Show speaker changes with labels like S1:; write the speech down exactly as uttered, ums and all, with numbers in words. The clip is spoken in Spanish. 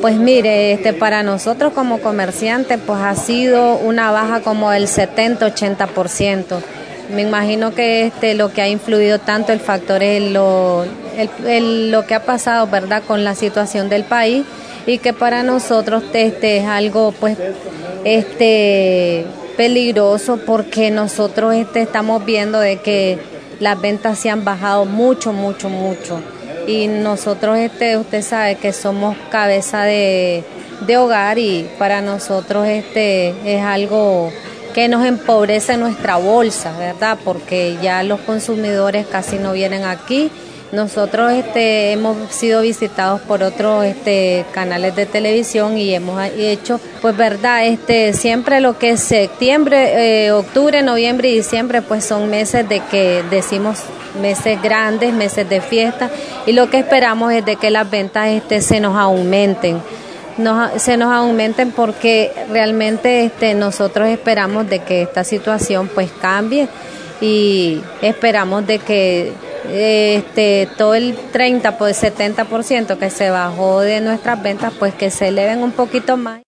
S1: Pues mire, este, para nosotros como comerciantes, pues ha sido una baja como del setenta ochenta por ciento. Me imagino que este, lo que ha influido tanto el factor es lo, el, el, lo que ha pasado, ¿verdad?, con la situación del país, y que para nosotros este, es algo pues este peligroso, porque nosotros este, estamos viendo de que las ventas se han bajado mucho, mucho, mucho. Y nosotros, este, usted sabe que somos cabeza de, de hogar, y para nosotros este es algo que nos empobrece nuestra bolsa, ¿verdad? Porque ya los consumidores casi no vienen aquí. Nosotros este, hemos sido visitados por otros este, canales de televisión y hemos hecho, pues verdad, este, siempre lo que es septiembre, eh, octubre, noviembre y diciembre, pues son meses de que decimos meses grandes, meses de fiesta, y lo que esperamos es de que las ventas este, se nos aumenten. Nos, se nos aumenten porque realmente este, nosotros esperamos de que esta situación pues cambie, y esperamos de que este todo el treinta, pues setenta por ciento que se bajó de nuestras ventas, pues que se eleven un poquito más.